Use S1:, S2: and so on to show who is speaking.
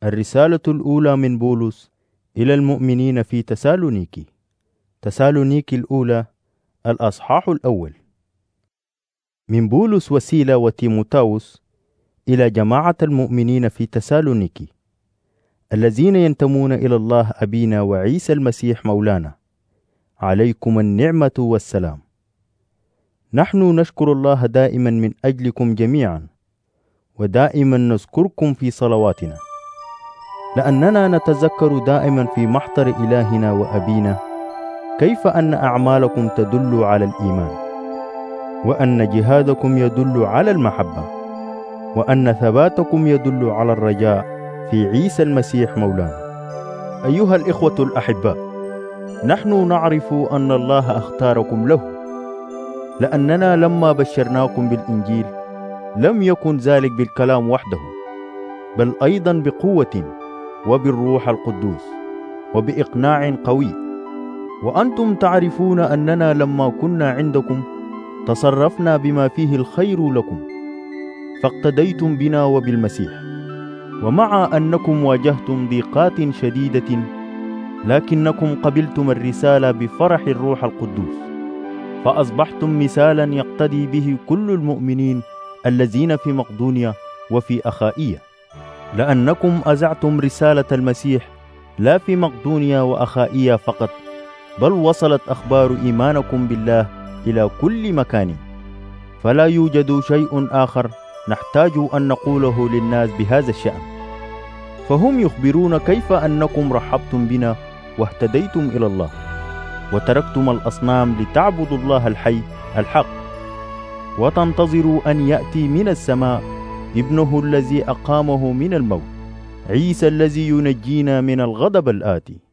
S1: الرسالة الأولى من بولس إلى المؤمنين في تسالونيكي. تسالونيكي الأولى الأصحاح الأول. من بولس وسيلة وتيموتاوس إلى جماعة المؤمنين في تسالونيكي الذين ينتمون إلى الله أبينا وعيسى المسيح مولانا، عليكم النعمة والسلام. نحن نشكر الله دائما من أجلكم جميعا، ودائما نذكركم في صلواتنا، لأننا نتذكر دائما في محضر إلهنا وأبينا كيف أن أعمالكم تدل على الإيمان، وأن جهادكم يدل على المحبة، وأن ثباتكم يدل على الرجاء في عيسى المسيح مولانا. أيها الإخوة الأحباء، نحن نعرف أن الله اختاركم له، لأننا لما بشرناكم بالإنجيل لم يكن ذلك بالكلام وحده، بل أيضا بقوة وبالروح القدوس وبإقناع قوي. وأنتم تعرفون أننا لما كنا عندكم تصرفنا بما فيه الخير لكم، فاقتديتم بنا وبالمسيح. ومع أنكم واجهتم ضيقات شديدة، لكنكم قبلتم الرسالة بفرح الروح القدوس، فأصبحتم مثالا يقتدي به كل المؤمنين الذين في مقدونيا وفي أخائية، لأنكم أذعتم رسالة المسيح لا في مقدونيا وأخائية فقط، بل وصلت أخبار إيمانكم بالله إلى كل مكان. فلا يوجد شيء آخر نحتاج أن نقوله للناس بهذا الشأن، فهم يخبرون كيف أنكم رحبتم بنا واهتديتم إلى الله، وتركتم الأصنام لتعبدوا الله الحي الحق، وتنتظروا أن يأتي من السماء ابنه الذي أقامه من الموت، عيسى الذي ينجينا من الغضب الآتي.